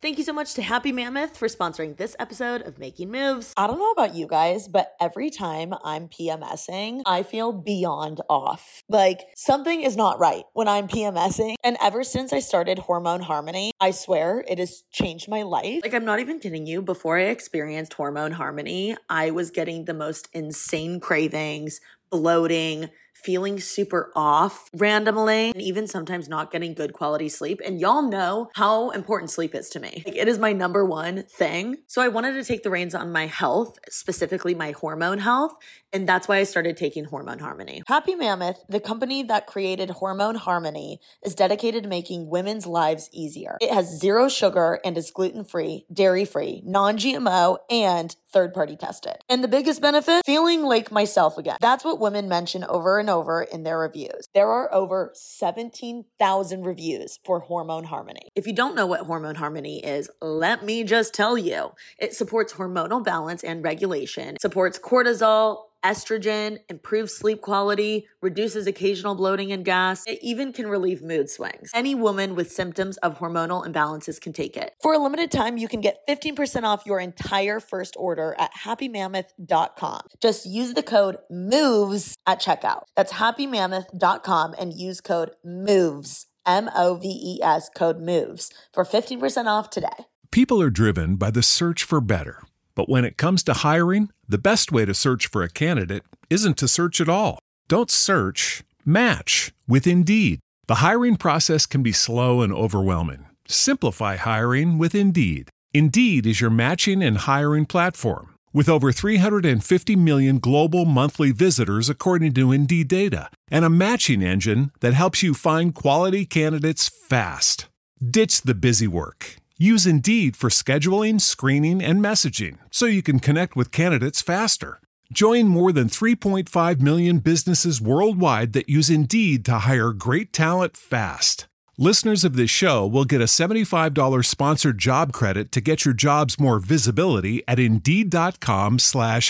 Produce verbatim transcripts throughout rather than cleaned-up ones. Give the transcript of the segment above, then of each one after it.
Thank you so much to Happy Mammoth for sponsoring this episode of Making Moves. I don't know about you guys, but every time I'm PMSing, I feel beyond off. Like something is not right when I'm PMSing. And ever since I started Hormone Harmony, I swear it has changed my life. Like I'm not even kidding you. Before I experienced Hormone Harmony, I was getting the most insane cravings, bloating, feeling super off randomly, and even sometimes not getting good quality sleep. And y'all know how important sleep is to me. Like, it is my number one thing. So I wanted to take the reins on my health, specifically my hormone health. And that's why I started taking Hormone Harmony. Happy Mammoth, the company that created Hormone Harmony, is dedicated to making women's lives easier. It has zero sugar and is gluten-free, dairy-free, non-G M O, and third-party tested. And the biggest benefit? Feeling like myself again. That's what women mention over and over in their reviews. There are over seventeen thousand reviews for Hormone Harmony. If you don't know what Hormone Harmony is, let me just tell you. It supports hormonal balance and regulation, supports cortisol, estrogen, improves sleep quality, reduces occasional bloating and gas. It even can relieve mood swings. Any woman with symptoms of hormonal imbalances can take it. For a limited time, you can get fifteen percent off your entire first order at happy mammoth dot com. Just use the code MOVES at checkout. That's happy mammoth dot com and use code MOVES, M O V E S, code MOVES for fifteen percent off today. People are driven by the search for better. But when it comes to hiring, the best way to search for a candidate isn't to search at all. Don't search, match with Indeed. The hiring process can be slow and overwhelming. Simplify hiring with Indeed. Indeed is your matching and hiring platform. With over three hundred fifty million global monthly visitors according to Indeed data, and a matching engine that helps you find quality candidates fast. Ditch the busy work. Use Indeed for scheduling, screening, and messaging so you can connect with candidates faster. Join more than three point five million businesses worldwide that use Indeed to hire great talent fast. Listeners of this show will get a seventy-five dollars sponsored job credit to get your jobs more visibility at Indeed.com slash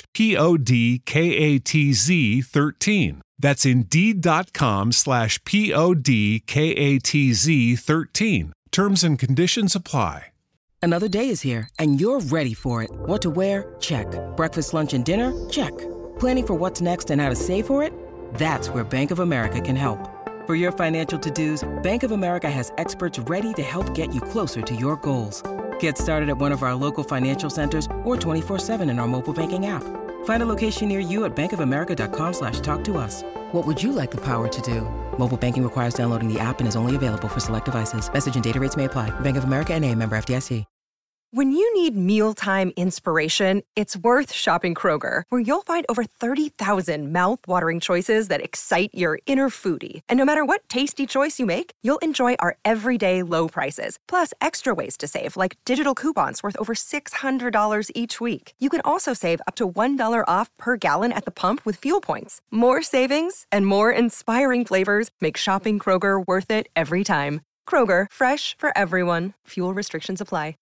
P-O-D-K-A-T-Z 13. That's Indeed.com slash P-O-D-K-A-T-Z 13. Terms and conditions apply. Another day is here, and you're ready for it. What to wear? Check. Breakfast, lunch, and dinner? Check. Planning for what's next and how to save for it? That's where Bank of America can help. For your financial to-dos, Bank of America has experts ready to help get you closer to your goals. Get started at one of our local financial centers or twenty-four seven in our mobile banking app. Find a location near you at bankofamerica.com slash talk to us. What would you like the power to do? Mobile banking requires downloading the app and is only available for select devices. Message and data rates may apply. Bank of America N A, member F D I C. When you need mealtime inspiration, it's worth shopping Kroger, where you'll find over thirty thousand mouth-watering choices that excite your inner foodie. And no matter what tasty choice you make, you'll enjoy our everyday low prices, plus extra ways to save, like digital coupons worth over six hundred dollars each week. You can also save up to one dollar off per gallon at the pump with fuel points. More savings and more inspiring flavors make shopping Kroger worth it every time. Kroger, fresh for everyone. Fuel restrictions apply.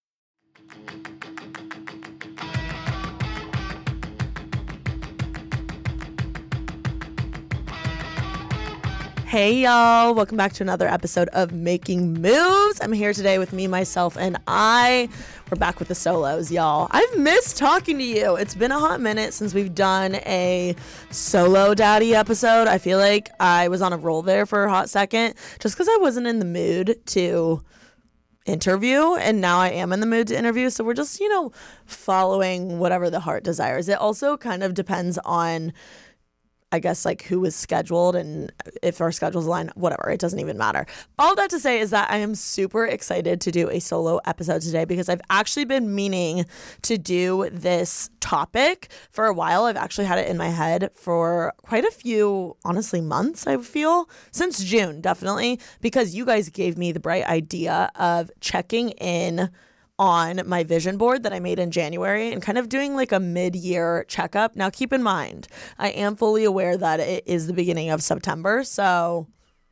Hey y'all, welcome back to another episode of Making Moves. I'm here today with me, myself, and I. We're back with the solos, y'all. I've missed talking to you. It's been a hot minute since we've done a solo daddy episode. I feel like I was on a roll there for a hot second just because I wasn't in the mood to interview, and now I am in the mood to interview. So we're just, you know, following whatever the heart desires. It also kind of depends on, I guess, like who is scheduled and if our schedules align, whatever, it doesn't even matter. All that to say is that I am super excited to do a solo episode today because I've actually been meaning to do this topic for a while. I've actually had it in my head for quite a few, honestly, months, I feel, since June, definitely, because you guys gave me the bright idea of checking in on my vision board that I made in January and kind of doing like a mid-year checkup. Now, keep in mind, I am fully aware that it is the beginning of September, so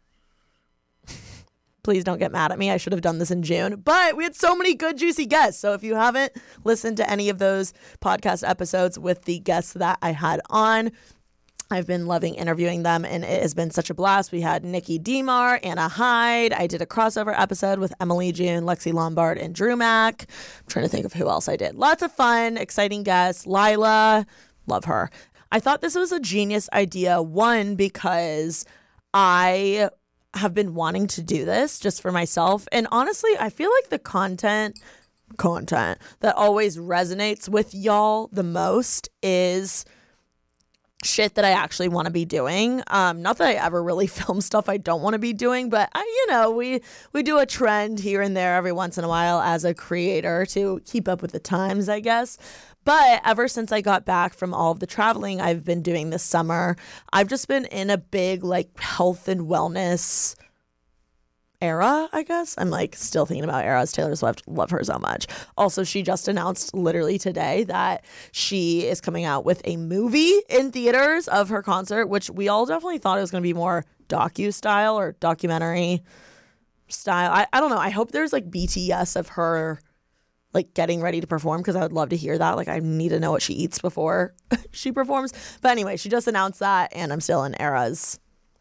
please don't get mad at me. I should have done this in June, but we had so many good, juicy guests. So if you haven't listened to any of those podcast episodes with the guests that I had on, I've been loving interviewing them, and it has been such a blast. We had Nikki DeMar, Anna Hyde. I did a crossover episode with Emily June, Lexi Lombard, and Drew Mack. I'm trying to think of who else I did. Lots of fun, exciting guests. Lila, love her. I thought this was a genius idea, one, because I have been wanting to do this just for myself. And honestly, I feel like the content, content that always resonates with y'all the most is shit that I actually want to be doing. Um, not that I ever really film stuff I don't want to be doing, but I, you know, we we do a trend here and there every once in a while as a creator to keep up with the times, I guess. But ever since I got back from all of the traveling I've been doing this summer, I've just been in a big like health and wellness era, I guess. I'm like still thinking about eras. Taylor Swift, love her so much. Also, she just announced literally today that she is coming out with a movie in theaters of her concert, which we all definitely thought it was going to be more docu style or documentary style. I, I don't know. I hope there's like B T S of her like getting ready to perform, because I would love to hear that. Like I need to know what she eats before she performs. But anyway, she just announced that, and I'm still in eras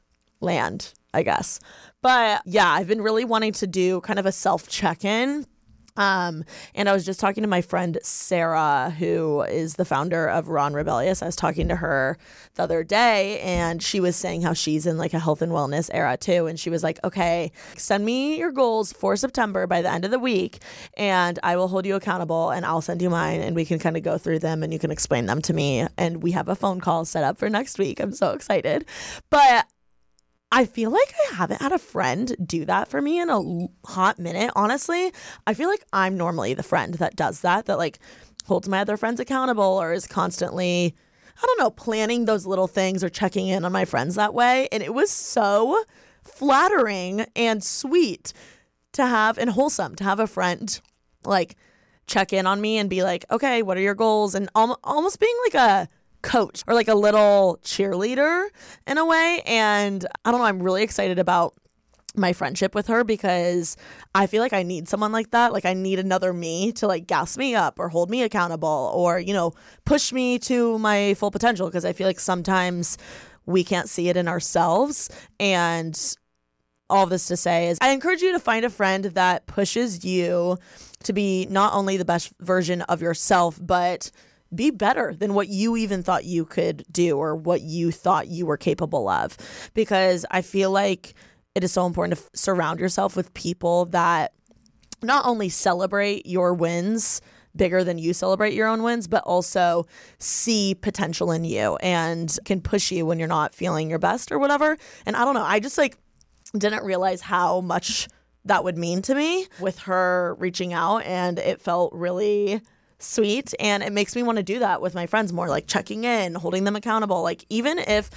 land, I guess. But yeah, I've been really wanting to do kind of a self check-in. Um, and I was just talking to my friend Sarah, who is the founder of Raw and Rebellious. I was talking to her the other day, and she was saying how she's in like a health and wellness era too. And she was like, okay, send me your goals for September by the end of the week, and I will hold you accountable, and I'll send you mine, and we can kind of go through them, and you can explain them to me. And we have a phone call set up for next week. I'm so excited. But I feel like I haven't had a friend do that for me in a hot minute, honestly. I feel like I'm normally the friend that does that, that like holds my other friends accountable or is constantly, I don't know, planning those little things or checking in on my friends that way. And it was so flattering and sweet to have, and wholesome to have a friend like check in on me and be like, okay, what are your goals? And al- almost being like a coach or like a little cheerleader in a way. And I don't know, I'm really excited about my friendship with her, because I feel like I need someone like that. Like I need another me to like gas me up or hold me accountable or, you know, push me to my full potential, because I feel like sometimes we can't see it in ourselves. And all of this to say is I encourage you to find a friend that pushes you to be not only the best version of yourself, but be better than what you even thought you could do or what you thought you were capable of. Because I feel like it is so important to f- surround yourself with people that not only celebrate your wins bigger than you celebrate your own wins, but also see potential in you and can push you when you're not feeling your best or whatever. And I don't know, I just like didn't realize how much that would mean to me with her reaching out, and it felt really sweet. And it makes me want to do that with my friends more, like checking in, holding them accountable. Like even if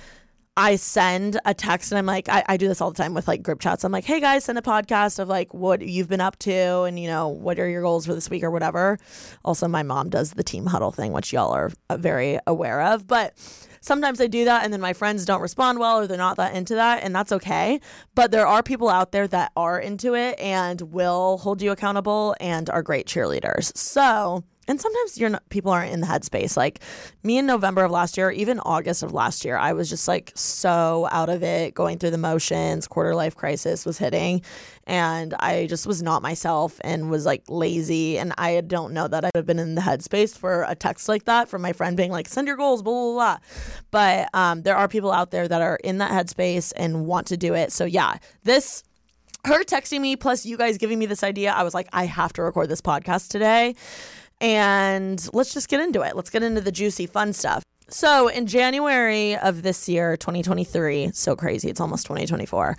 I send a text and I'm like, I, I do this all the time with like group chats. I'm like, hey guys, send a podcast of like what you've been up to and, you know, what are your goals for this week or whatever. Also, my mom does the team huddle thing, which y'all are very aware of. But sometimes I do that and then my friends don't respond well or they're not that into that, and that's okay. But there are people out there that are into it and will hold you accountable and are great cheerleaders. So, and sometimes you're not, people aren't in the headspace. Like me in November of last year, even August of last year, I was just like so out of it, going through the motions, quarter life crisis was hitting, and I just was not myself and was like lazy. And I don't know that I'd have been in the headspace for a text like that from my friend being like, send your goals, blah, blah, blah. But um, there are people out there that are in that headspace and want to do it. So yeah, this, her texting me plus you guys giving me this idea, I was like, I have to record this podcast today. And let's just get into it. Let's get into the juicy, fun stuff. So in January of this year, twenty twenty-three, so crazy, it's almost twenty twenty-four, uh,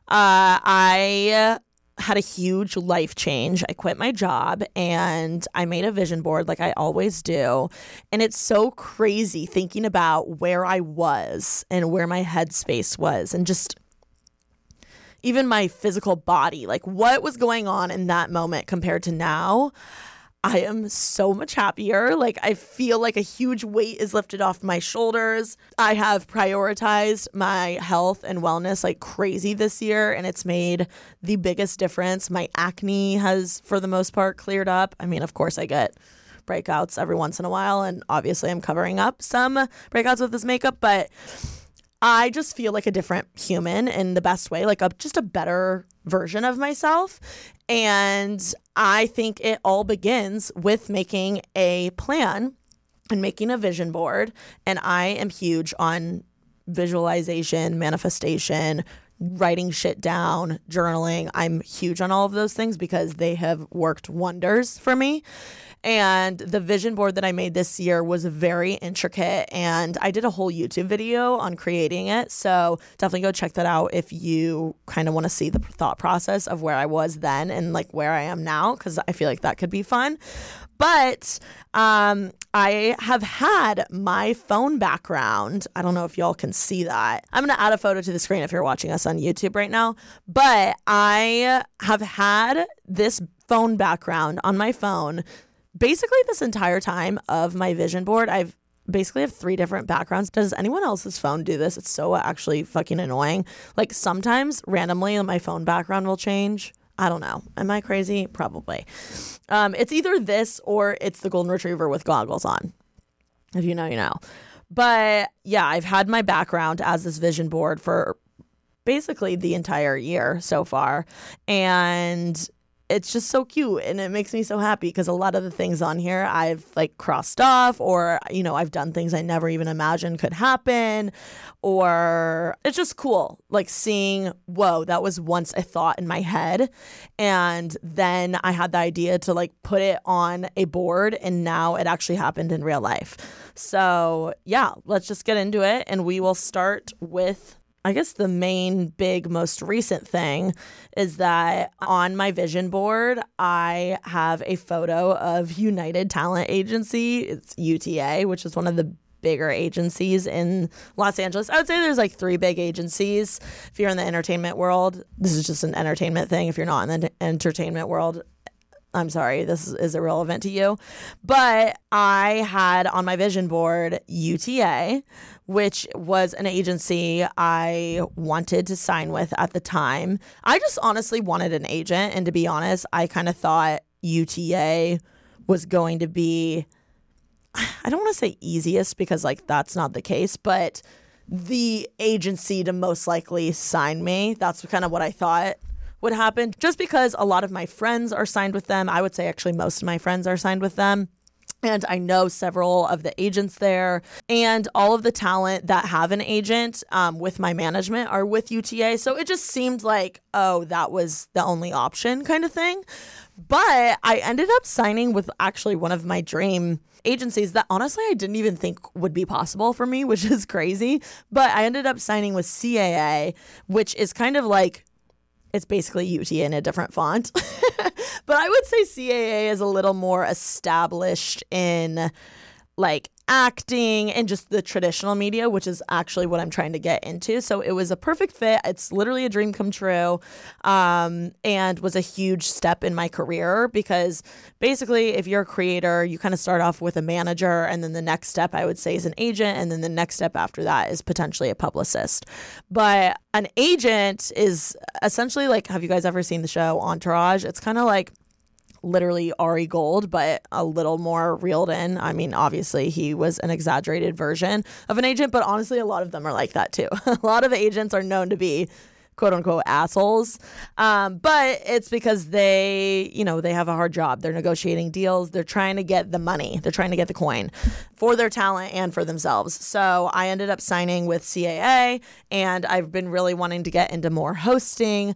I had a huge life change. I quit my job and I made a vision board like I always do. And it's so crazy thinking about where I was and where my headspace was and just even my physical body, like what was going on in that moment compared to now. I am so much happier. Like I feel like a huge weight is lifted off my shoulders. I have prioritized my health and wellness like crazy this year, and it's made the biggest difference. My acne has, for the most part, cleared up. I mean, of course, I get breakouts every once in a while. And obviously I'm covering up some breakouts with this makeup, but I just feel like a different human in the best way, like a just a better version of myself. And I think it all begins with making a plan and making a vision board. And I am huge on visualization, manifestation, writing shit down, journaling. I'm huge on all of those things because they have worked wonders for me. And the vision board that I made this year was very intricate, and I did a whole YouTube video on creating it. So definitely go check that out if you kind of want to see the thought process of where I was then and like where I am now, because I feel like that could be fun. But um, I have had my phone background. I don't know if y'all can see that. I'm going to add a photo to the screen if you're watching us on YouTube right now. But I have had this phone background on my phone basically this entire time of my vision board. I've basically have three different backgrounds. Does anyone else's phone do this? It's so actually fucking annoying. Like sometimes randomly my phone background will change. I don't know. Am I crazy? Probably. Um, it's either this or it's the golden retriever with goggles on. If you know, you know. But yeah, I've had my background as this vision board for basically the entire year so far. And it's just so cute, and it makes me so happy because a lot of the things on here I've like crossed off, or, you know, I've done things I never even imagined could happen, or it's just cool. Like seeing, whoa, that was once a thought in my head. And then I had the idea to like put it on a board, and now it actually happened in real life. So yeah, let's just get into it. And we will start with, I guess the main big most recent thing is that on my vision board, I have a photo of United Talent Agency. It's U T A, which is one of the bigger agencies in Los Angeles. I would say there's like three big agencies. If you're in the entertainment world, this is just an entertainment thing. If you're not in the entertainment world, I'm sorry, this is irrelevant to you. But I had on my vision board U T A, which was an agency I wanted to sign with at the time. I just honestly wanted an agent. And to be honest, I kind of thought U T A was going to be, I don't want to say easiest because like that's not the case, but the agency to most likely sign me. That's kind of what I thought would happen, just because a lot of my friends are signed with them. I would say actually most of my friends are signed with them. And I know several of the agents there, and all of the talent that have an agent um, with my management are with U T A. So it just seemed like, oh, that was the only option kind of thing. But I ended up signing with actually one of my dream agencies that honestly I didn't even think would be possible for me, which is crazy. But I ended up signing with C A A, which is kind of like, it's basically U T A in a different font. But I would say C A A is a little more established in like acting and just the traditional media, which is actually what I'm trying to get into. So it was a perfect fit. It's literally a dream come true, um, and was a huge step in my career because basically if you're a creator, you kind of start off with a manager, and then the next step I would say is an agent, and then the next step after that is potentially a publicist. But an agent is essentially like, have you guys ever seen the show Entourage? It's kind of like literally Ari Gold, but a little more reeled in. I mean, obviously he was an exaggerated version of an agent, but honestly, a lot of them are like that too. A lot of agents are known to be quote unquote assholes. Um, but it's because they, you know, they have a hard job. They're negotiating deals. They're trying to get the money. They're trying to get the coin for their talent and for themselves. So I ended up signing with C A A, and I've been really wanting to get into more hosting.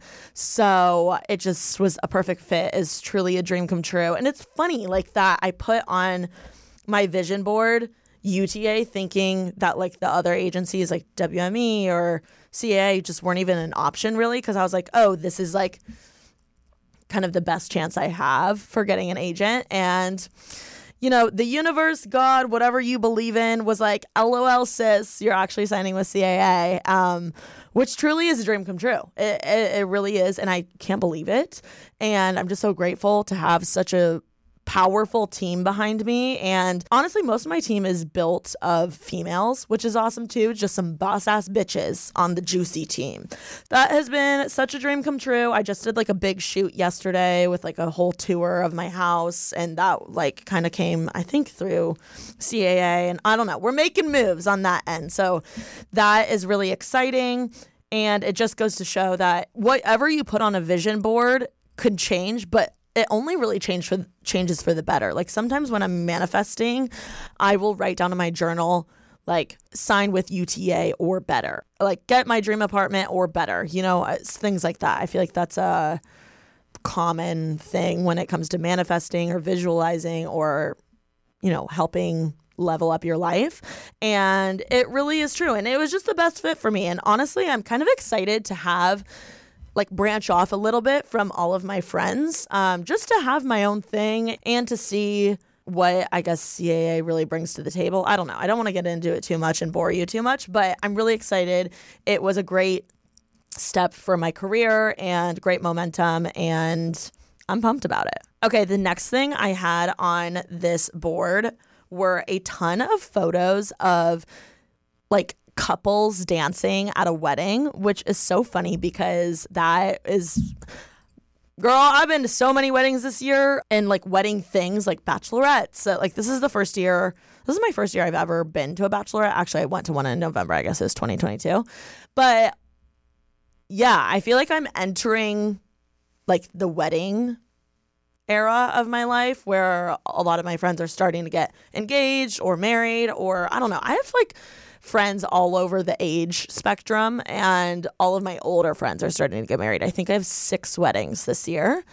So it just was a perfect fit. It's truly a dream come true. And it's funny like that. I put on my vision board U T A thinking that like the other agencies like W M E or C A A just weren't even an option really, because I was like, oh, this is like kind of the best chance I have for getting an agent. And, you know, the universe, God, whatever you believe in was like, LOL sis, you're actually signing with C A A, um, which truly is a dream come true. It, it, it really is. And I can't believe it. And I'm just so grateful to have such a powerful team behind me. And honestly, most of my team is built of females, which is awesome too. Just some boss ass bitches on the Juicy team. That has been such a dream come true. I just did like a big shoot yesterday with like a whole tour of my house. And that like kind of came, I think, through C A A. And I don't know, we're making moves on that end. So that is really exciting. And it just goes to show that whatever you put on a vision board could change, but it only really change for, changes for the better. Like sometimes when I'm manifesting, I will write down in my journal, like sign with U T A or better, like get my dream apartment or better, you know, things like that. I feel like that's a common thing when it comes to manifesting or visualizing or, you know, helping level up your life. And it really is true. And it was just the best fit for me. And honestly, I'm kind of excited to have like branch off a little bit from all of my friends, um, just to have my own thing and to see what I guess C A A really brings to the table. I don't know. I don't want to get into it too much and bore you too much, but I'm really excited. It was a great step for my career and great momentum, and I'm pumped about it. Okay, the next thing I had on this board were a ton of photos of like couples dancing at a wedding, which is so funny because that is, girl, I've been to so many weddings this year and like wedding things like bachelorettes. So, like this is the first year, this is my first year I've ever been to a bachelorette. Actually, I went to one in November, I guess it was twenty twenty-two. But yeah, I feel like I'm entering like the wedding era of my life where a lot of my friends are starting to get engaged or married, or I don't know. I have like friends all over the age spectrum, and all of my older friends are starting to get married. I think I have six weddings this year,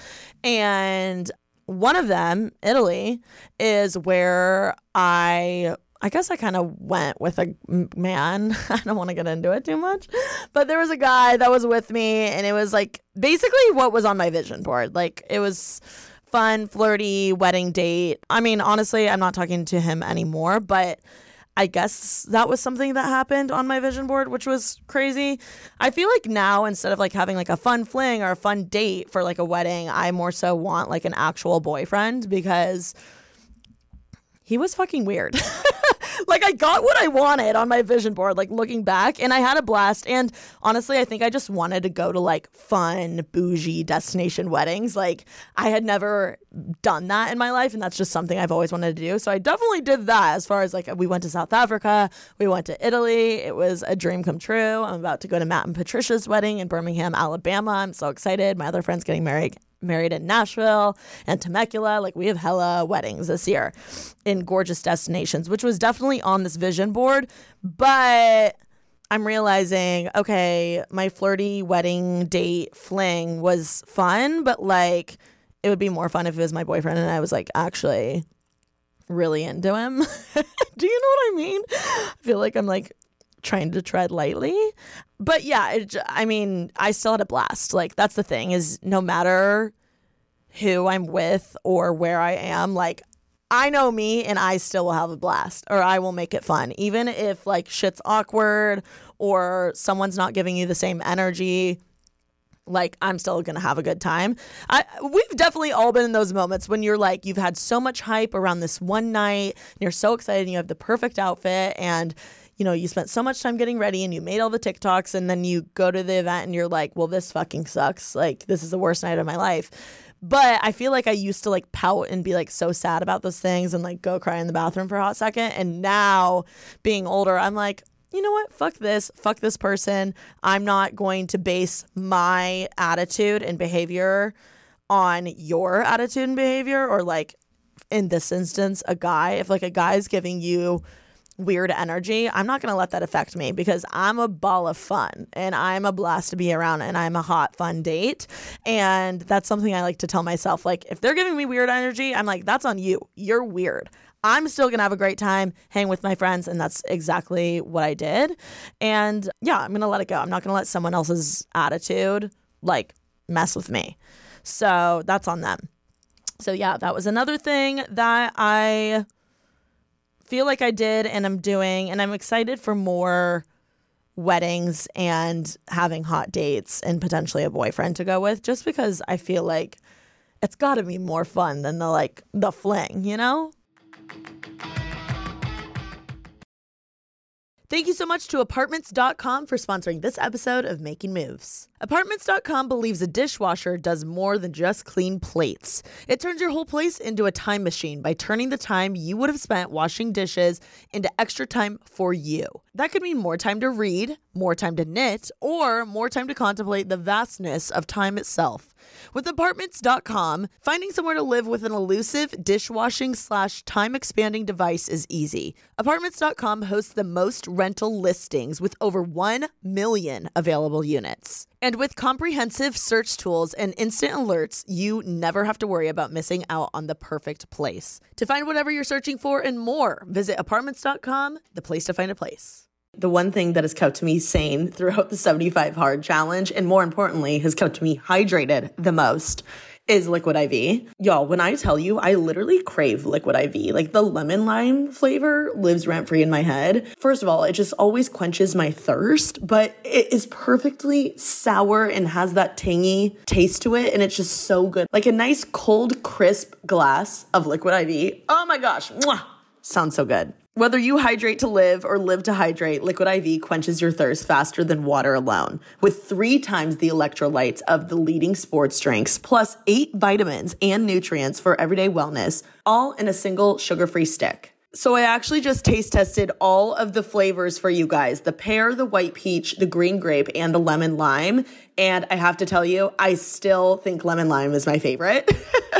and one of them, Italy, is where I I guess I kind of went with a man. I don't want to get into it too much, but there was a guy that was with me, and it was like basically what was on my vision board. Like it was fun, flirty wedding date. I mean, honestly, I'm not talking to him anymore, but I guess that was something that happened on my vision board, which was crazy. I feel like now, instead of like having like a fun fling or a fun date for like a wedding, I more so want like an actual boyfriend because he was fucking weird. Like I got what I wanted on my vision board, like looking back, and I had a blast. And honestly, I think I just wanted to go to like fun, bougie destination weddings. Like I had never done that in my life, and that's just something I've always wanted to do. So I definitely did that. As far as like we went to South Africa, we went to Italy. It was a dream come true. I'm about to go to Matt and Patricia's wedding in Birmingham, Alabama. I'm so excited. My other friend's getting married married in Nashville and Temecula. Like we have hella weddings this year in gorgeous destinations, which was definitely on this vision board. But I'm realizing, okay, my flirty wedding date fling was fun, but like it would be more fun if it was my boyfriend and I was like actually really into him. Do you know what I mean? I feel like I'm like trying to tread lightly. But yeah, it, I mean, I still had a blast. Like that's the thing, is no matter who I'm with or where I am, like I know me and I still will have a blast, or I will make it fun. Even if like shit's awkward or someone's not giving you the same energy, like I'm still going to have a good time. I, we've definitely all been in those moments when you're like, you've had so much hype around this one night and you're so excited and you have the perfect outfit and you know, you spent so much time getting ready and you made all the TikToks, and then you go to the event and you're like, well, this fucking sucks. Like, this is the worst night of my life. But I feel like I used to like pout and be like so sad about those things and like go cry in the bathroom for a hot second. And now being older, I'm like, you know what? Fuck this. Fuck this person. I'm not going to base my attitude and behavior on your attitude and behavior, or like in this instance, a guy. If like a guy's giving you weird energy, I'm not going to let that affect me, because I'm a ball of fun and I'm a blast to be around and I'm a hot, fun date. And that's something I like to tell myself. Like, if they're giving me weird energy, I'm like, that's on you. You're weird. I'm still going to have a great time, hang with my friends. And that's exactly what I did. And yeah, I'm going to let it go. I'm not going to let someone else's attitude like mess with me. So that's on them. So yeah, that was another thing that I feel like I did and I'm doing, and I'm excited for more weddings and having hot dates and potentially a boyfriend to go with, just because I feel like it's got to be more fun than the like the fling, you know? Thank you so much to Apartments dot com for sponsoring this episode of Making Moves. Apartments dot com believes a dishwasher does more than just clean plates. It turns your whole place into a time machine by turning the time you would have spent washing dishes into extra time for you. That could mean more time to read, more time to knit, or more time to contemplate the vastness of time itself. With Apartments dot com, finding somewhere to live with an elusive dishwashing slash time expanding device is easy. Apartments dot com hosts the most rental listings with over one million available units. And with comprehensive search tools and instant alerts, you never have to worry about missing out on the perfect place. To find whatever you're searching for and more, visit Apartments dot com, the place to find a place. The one thing that has kept me sane throughout the seventy-five hard challenge, and more importantly, has kept me hydrated the most, is Liquid I V. Y'all, when I tell you, I literally crave Liquid I V. Like, the lemon lime flavor lives rent-free in my head. First of all, it just always quenches my thirst, but it is perfectly sour and has that tangy taste to it, and it's just so good. Like a nice cold, crisp glass of Liquid I V. Oh my gosh. Mwah! Sounds so good. Whether you hydrate to live or live to hydrate, Liquid I V quenches your thirst faster than water alone. With three times the electrolytes of the leading sports drinks, plus eight vitamins and nutrients for everyday wellness, all in a single sugar-free stick. So I actually just taste tested all of the flavors for you guys. The pear, the white peach, the green grape, and the lemon lime. And I have to tell you, I still think lemon lime is my favorite.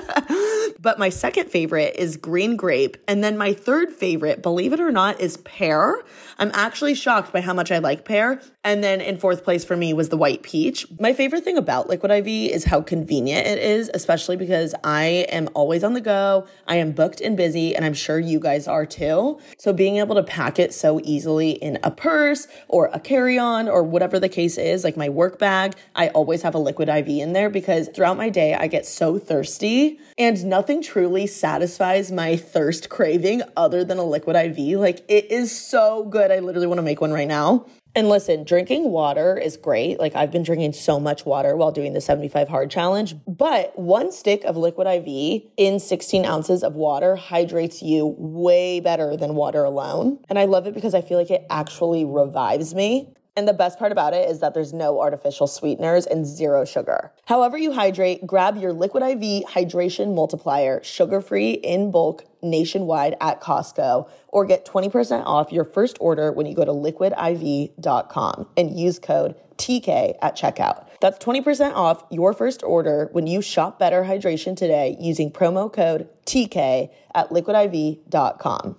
But my second favorite is green grape. And then my third favorite, believe it or not, is pear. I'm actually shocked by how much I like pear. And then in fourth place for me was the white peach. My favorite thing about Liquid I V is how convenient it is, especially because I am always on the go. I am booked and busy, and I'm sure you guys are too. So being able to pack it so easily in a purse or a carry-on or whatever the case is, like my work bag, I always have a Liquid I V in there because throughout my day, I get so thirsty, and nothing truly satisfies my thirst craving other than a Liquid I V. Like, it is so good. I literally want to make one right now. And listen, drinking water is great. Like, I've been drinking so much water while doing the seventy-five hard challenge, but one stick of Liquid I V in sixteen ounces of water hydrates you way better than water alone. And I love it because I feel like it actually revives me. And the best part about it is that there's no artificial sweeteners and zero sugar. However you hydrate, grab your Liquid I V Hydration Multiplier, sugar-free in bulk nationwide at Costco, or get twenty percent off your first order when you go to liquid I V dot com and use code T K at checkout. That's twenty percent off your first order when you shop Better Hydration today using promo code T K at liquid I V dot com.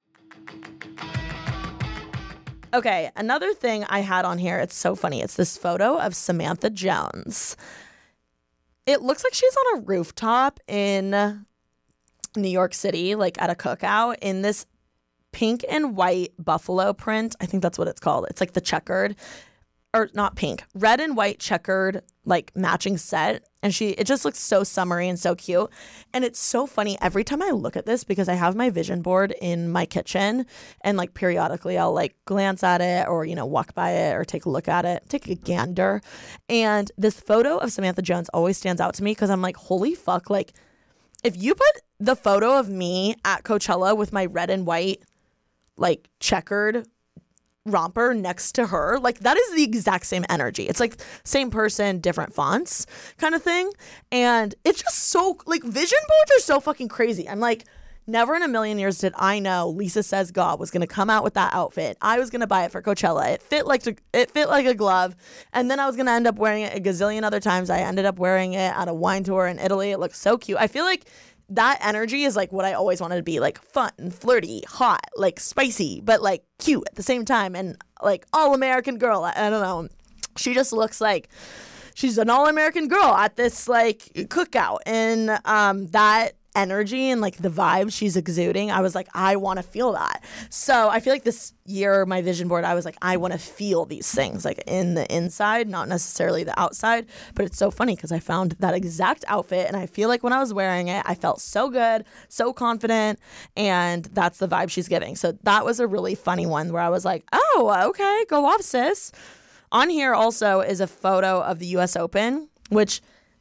Okay, another thing I had on here, it's so funny. It's this photo of Samantha Jones. It looks like she's on a rooftop in New York City, like at a cookout, in this pink and white buffalo print. I think that's what it's called. It's like the checkered, or not pink, red and white checkered, like matching set. And she, it just looks so summery and so cute. And it's so funny every time I look at this, because I have my vision board in my kitchen, and like periodically I'll like glance at it or, you know, walk by it or take a look at it, take a gander. And this photo of Samantha Jones always stands out to me because I'm like, holy fuck, like if you put the photo of me at Coachella with my red and white, like checkered romper next to her, like that is the exact same energy. It's like same person, different fonts kind of thing. And it's just so, like, vision boards are so fucking crazy. I'm like, never in a million years did I know Lisa Says God was going to come out with that outfit. I was going to buy it for Coachella. It fit like to, it fit like a glove. And then I was going to end up wearing it a gazillion other times. I ended up wearing it at a wine tour in Italy. It looks so cute. I feel like that energy is like what I always wanted to be, like fun, flirty, hot, like spicy, but like cute at the same time, and like all-American girl. I, I don't know. She just looks like she's an all-American girl at this like cookout, and um, that energy and like the vibe she's exuding, I was like, I want to feel that. So I feel like this year, my vision board, I was like, I want to feel these things like in the inside, not necessarily the outside. But it's so funny because I found that exact outfit, and I feel like when I was wearing it, I felt so good, so confident, and that's the vibe she's giving. So that was a really funny one where I was like, oh, okay, go off, sis. On here also is a photo of the U S Open, which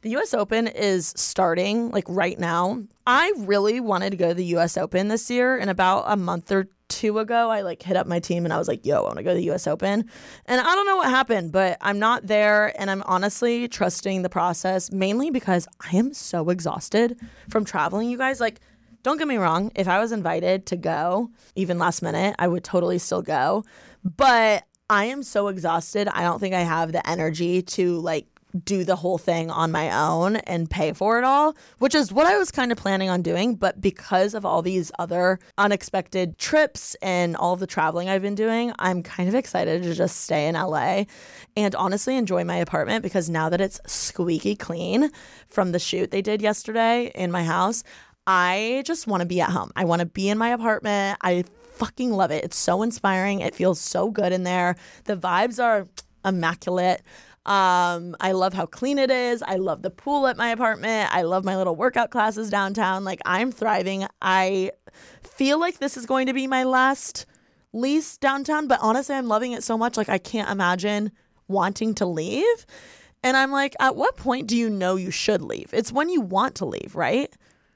The U S Open is starting like right now. I really wanted to go to the U S Open this year, and about a month or two ago, I like hit up my team and I was like, yo, I want to go to the U S Open. And I don't know what happened, but I'm not there. And I'm honestly trusting the process, mainly because I am so exhausted from traveling, you guys. Like, don't get me wrong. If I was invited to go, even last minute, I would totally still go. But I am so exhausted. I don't think I have the energy to like do the whole thing on my own and pay for it all, which is what I was kind of planning on doing. But because of all these other unexpected trips and all of the traveling I've been doing, I'm kind of excited to just stay in L A and honestly enjoy my apartment, because now that it's squeaky clean from the shoot they did yesterday in my house, I just want to be at home. I want to be in my apartment. I fucking love it. It's so inspiring. It feels so good in there. The vibes are immaculate. Um, I love how clean it is. I love the pool at my apartment. I love my little workout classes downtown. Like, I'm thriving. I feel like this is going to be my last lease downtown, but honestly, I'm loving it so much. Like, I can't imagine wanting to leave. And I'm like, at what point do you know you should leave? It's when you want to leave, right?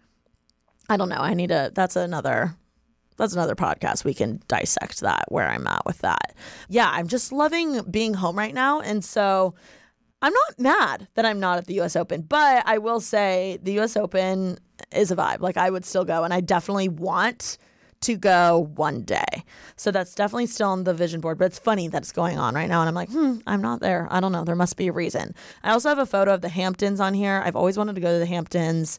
I don't know. I need to, that's another That's another podcast. We can dissect that, where I'm at with that. Yeah, I'm just loving being home right now. And so I'm not mad that I'm not at the U S Open, but I will say the U S Open is a vibe. Like, I would still go, and I definitely want to go one day. So that's definitely still on the vision board, but it's funny that it's going on right now. And I'm like, hmm, I'm not there. I don't know. There must be a reason. I also have a photo of the Hamptons on here. I've always wanted to go to the Hamptons.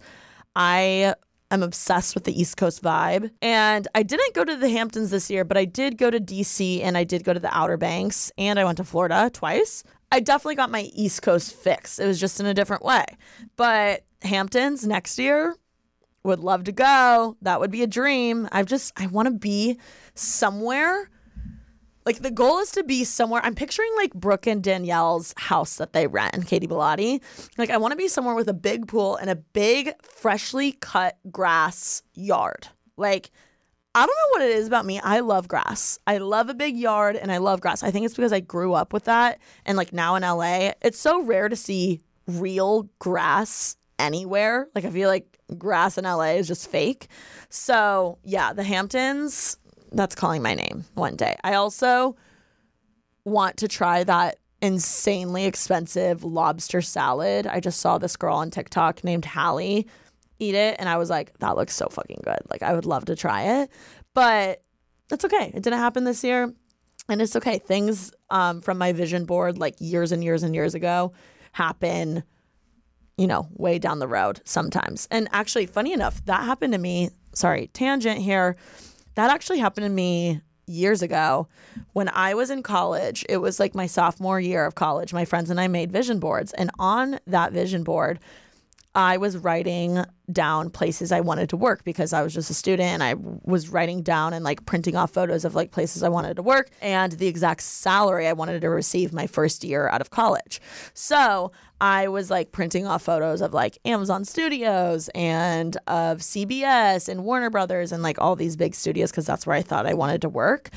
I I'm obsessed with the East Coast vibe. And I didn't go to the Hamptons this year, but I did go to D C and I did go to the Outer Banks, and I went to Florida twice. I definitely got my East Coast fix. It was just in a different way. But Hamptons next year, would love to go. That would be a dream. I've just, I want to be somewhere. Like, the goal is to be somewhere. I'm picturing like Brooke and Danielle's house that they rent, and Katie Bellotti. Like, I want to be somewhere with a big pool and a big freshly cut grass yard. Like, I don't know what it is about me. I love grass. I love a big yard and I love grass. I think it's because I grew up with that. And like, now in L A, it's so rare to see real grass anywhere. Like, I feel like grass in L A is just fake. So yeah, the Hamptons, that's calling my name one day. I also want to try that insanely expensive lobster salad. I just saw this girl on TikTok named Hallie eat it, and I was like, that looks so fucking good. Like, I would love to try it, but it's okay. It didn't happen this year, and it's okay. Things um, from my vision board like years and years and years ago happen, you know, way down the road sometimes. And actually, funny enough, that happened to me. Sorry, tangent here. That actually happened to me years ago when I was in college. It was like my sophomore year of college. My friends and I made vision boards. And on that vision board, I was writing down places I wanted to work because I was just a student, and I was writing down and like printing off photos of like places I wanted to work and the exact salary I wanted to receive my first year out of college. So I was like printing off photos of like Amazon Studios and of C B S and Warner Brothers and like all these big studios, because that's where I thought I wanted to work.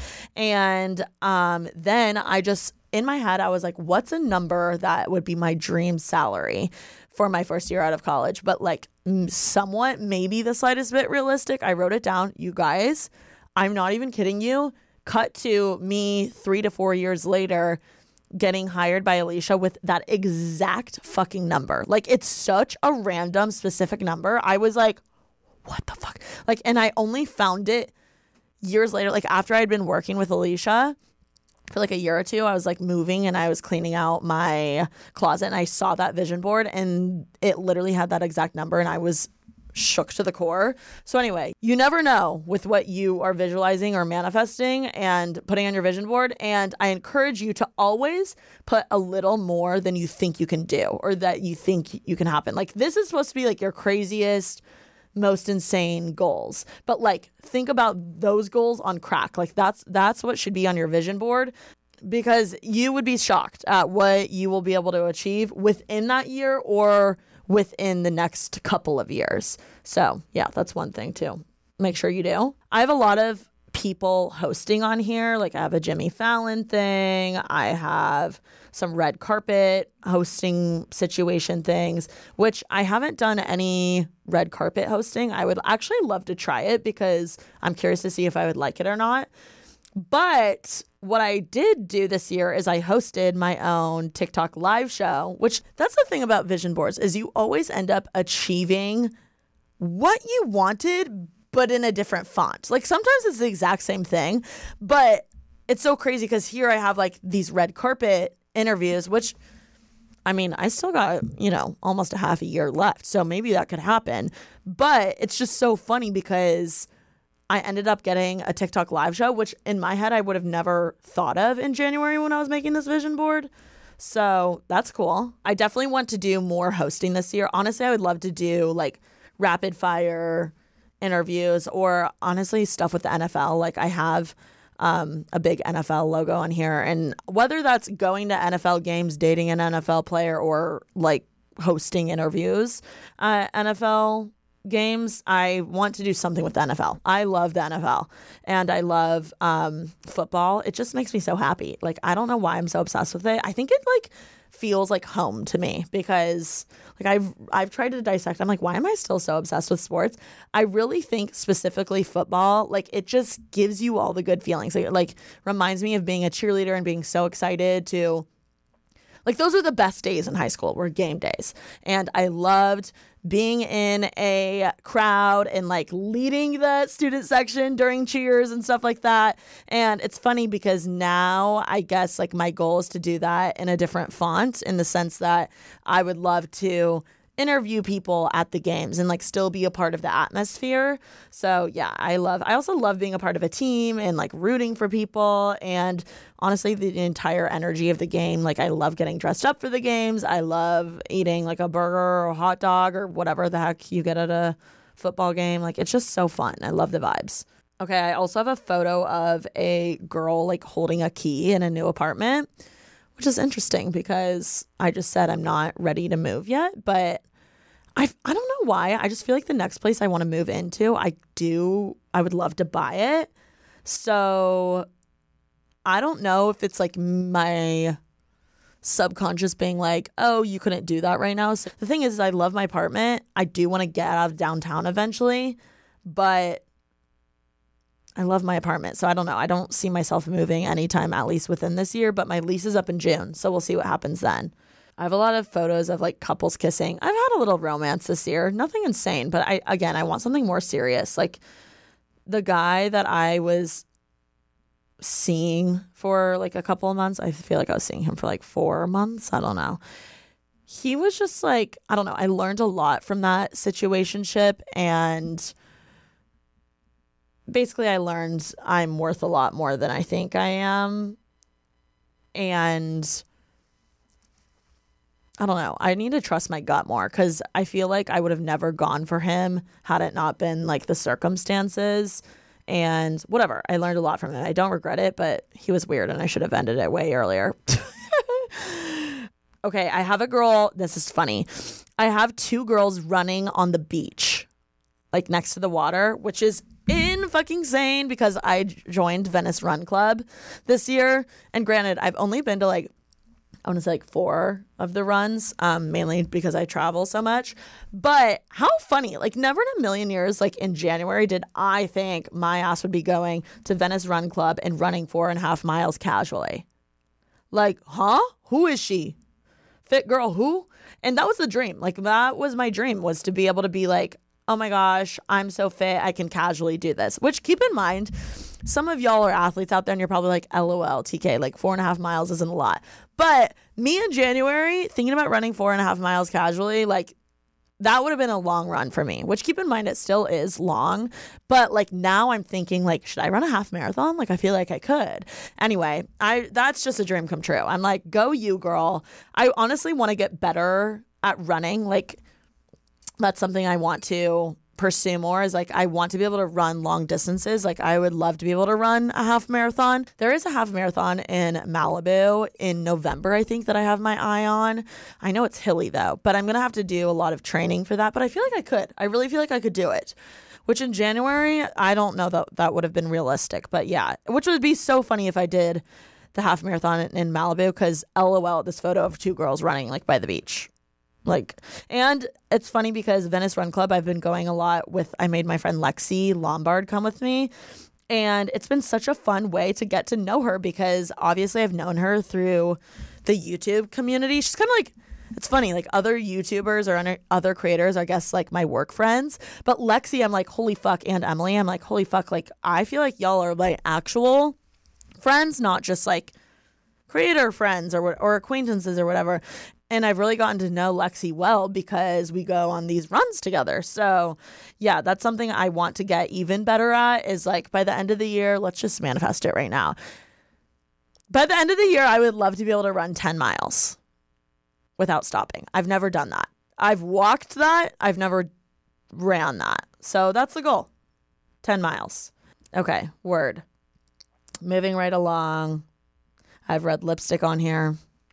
And um, then I just, in my head, I was like, what's a number that would be my dream salary for my first year out of college? But like somewhat, maybe the slightest bit realistic. I wrote it down. You guys, I'm not even kidding you. Cut to me three to four years later getting hired by Alicia with that exact fucking number. Like, it's such a random specific number. I was like, what the fuck? Like, and I only found it years later, like after I'd been working with Alicia for like a year or two. I was like moving and I was cleaning out my closet, and I saw that vision board, and it literally had that exact number, and I was shook to the core. So anyway, you never know with what you are visualizing or manifesting and putting on your vision board. And I encourage you to always put a little more than you think you can do or that you think you can happen. Like, this is supposed to be like your craziest, most insane goals, but like, think about those goals on crack. Like, that's that's what should be on your vision board, because you would be shocked at what you will be able to achieve within that year or within the next couple of years. So yeah, that's one thing too. Make sure you do. I have a lot of people hosting on here. Like I have a Jimmy Fallon thing. I have some red carpet hosting situation things, which I haven't done any red carpet hosting. I would actually love to try it because I'm curious to see if I would like it or not. But what I did do this year is I hosted my own TikTok live show, which that's the thing about vision boards is you always end up achieving what you wanted, but in a different font. Like sometimes it's the exact same thing, but it's so crazy because here I have like these red carpet interviews, which I mean, I still got, you know, almost a half a year left. So maybe that could happen. But it's just so funny because I ended up getting a TikTok live show, which in my head I would have never thought of in January when I was making this vision board. So that's cool. I definitely want to do more hosting this year. Honestly, I would love to do like rapid fire interviews or honestly stuff with the N F L. Like I have um, a big N F L logo on here. And whether that's going to N F L games, dating an N F L player, or like hosting interviews at N F L games, I want to do something with the N F L. I love the N F L and I love um, football. It just makes me so happy. Like, I don't know why I'm so obsessed with it. I think it like feels like home to me because like I've I've tried to dissect. I'm like, why am I still so obsessed with sports? I really think specifically football, like it just gives you all the good feelings. Like, it like reminds me of being a cheerleader and being so excited to like those are the best days in high school were game days. And I loved being in a crowd and like leading the student section during cheers and stuff like that. And it's funny because now I guess like my goal is to do that in a different font in the sense that I would love to interview people at the games and like still be a part of the atmosphere. So yeah, I love, I also love being a part of a team and like rooting for people and honestly the entire energy of the game. Like I love getting dressed up for the games. I love eating like a burger or a hot dog or whatever the heck you get at a football game. Like it's just so fun. I love the vibes. Okay, I also have a photo of a girl like holding a key in a new apartment, which is interesting because I just said I'm not ready to move yet, but I I don't know why. I just feel like the next place I want to move into, I do, I would love to buy it. So I don't know if it's like my subconscious being like, oh, you couldn't do that right now. So the thing is, I love my apartment. I do want to get out of downtown eventually, but I love my apartment. So I don't know. I don't see myself moving anytime, at least within this year, but my lease is up in June. So we'll see what happens then. I have a lot of photos of like couples kissing. I've had a little romance this year. Nothing insane, but I, again, I want something more serious. Like the guy that I was seeing for like a couple of months, I feel like I was seeing him for like four months. I don't know. He was just like, I don't know. I learned a lot from that situationship and basically I learned I'm worth a lot more than I think I am. And I don't know. I need to trust my gut more because I feel like I would have never gone for him had it not been like the circumstances and whatever. I learned a lot from it. I don't regret it, but he was weird and I should have ended it way earlier. Okay, I have a girl. This is funny. I have two girls running on the beach, like next to the water, which is in fucking insane because I joined Venice Run Club this year. And granted, I've only been to like I want to say like four of the runs, um, mainly because I travel so much. But how funny, like never in a million years, like in January, did I think my ass would be going to Venice Run Club and running four and a half miles casually. Like, huh? Who is she? Fit girl who? And that was the dream. Like that was my dream, was to be able to be like, oh my gosh, I'm so fit, I can casually do this. Which keep in mind, some of y'all are athletes out there and you're probably like, LOL, T K, like four and a half miles isn't a lot. But me in January, thinking about running four and a half miles casually, like that would have been a long run for me, which keep in mind, it still is long. But like now I'm thinking like, should I run a half marathon? Like I feel like I could. Anyway, I that's just a dream come true. I'm like, go you girl. I honestly want to get better at running. Like that's something I want to pursue more is like I want to be able to run long distances. Like I would love to be able to run a half marathon. There is a half marathon in Malibu in November, I think, that I have my eye on. I know it's hilly though, but I'm going to have to do a lot of training for that. But I feel like I could. I really feel like I could do it, which in January, I don't know that that would have been realistic. But yeah, which would be so funny if I did the half marathon in, in Malibu, because LOL, this photo of two girls running like by the beach. Like, and it's funny because Venice Run Club, I've been going a lot with, I made my friend Lexi Lombard come with me. And it's been such a fun way to get to know her, because obviously I've known her through the YouTube community. She's kind of like, it's funny, like other YouTubers or other creators, I guess, like my work friends. But Lexi, I'm like, holy fuck. And Emily, I'm like, holy fuck. Like, I feel like y'all are my actual friends, not just like creator friends or or acquaintances or whatever. And I've really gotten to know Lexi well because we go on these runs together. So yeah, that's something I want to get even better at, is like by the end of the year, let's just manifest it right now. By the end of the year, I would love to be able to run ten miles without stopping. I've never done that. I've walked that. I've never ran that. So that's the goal. ten miles. Okay, word. Moving right along. I have red lipstick on here.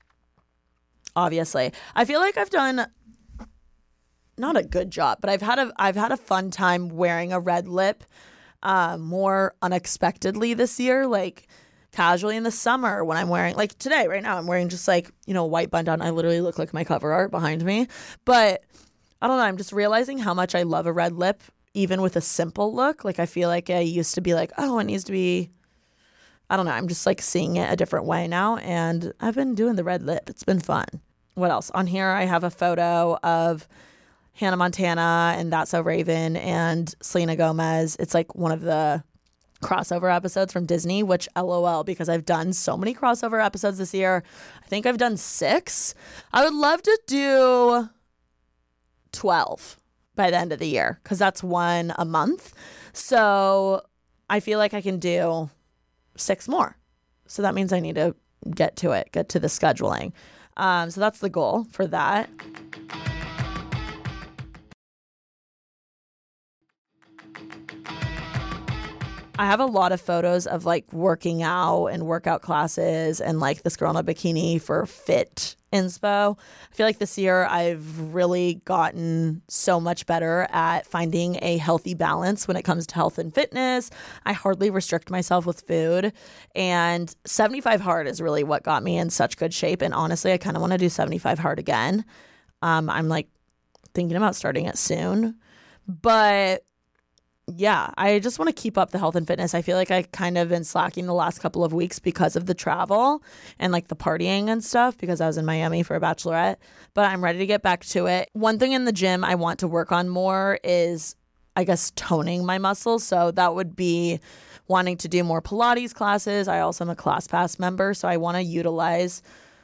Obviously, I feel like I've done not a good job, but I've had a I've had a fun time wearing a red lip uh, more unexpectedly this year, like casually in the summer when I'm wearing, like today, right now, I'm wearing just like, you know, a white button down. I literally look like my cover art behind me, but I don't know. I'm just realizing how much I love a red lip, even with a simple look. Like I feel like I used to be like, oh, it needs to be, I don't know. I'm just like seeing it a different way now. And I've been doing the red lip. It's been fun. What else? On here, I have a photo of Hannah Montana and That's So Raven and Selena Gomez. It's like one of the crossover episodes from Disney, which LOL, because I've done so many crossover episodes this year. I think I've done six. I would love to do twelve by the end of the year, because that's one a month. So I feel like I can do six more. So that means I need to get to it, get to the scheduling. Um, so that's the goal for that. I have a lot of photos of like working out and workout classes and like this girl in a bikini for Fit Inspo. I feel like this year I've really gotten so much better at finding a healthy balance when it comes to health and fitness. I hardly restrict myself with food, and seventy-five hard is really what got me in such good shape. And honestly, I kind of want to do seventy-five hard again. Um, I'm like thinking about starting it soon, but yeah, I just want to keep up the health and fitness. I feel like I kind of been slacking the last couple of weeks because of the travel and like the partying and stuff, because I was in Miami for a bachelorette, but I'm ready to get back to it. One thing in the gym I want to work on more is, I guess, toning my muscles. So that would be wanting to do more Pilates classes. I also am a ClassPass member, so I want to utilize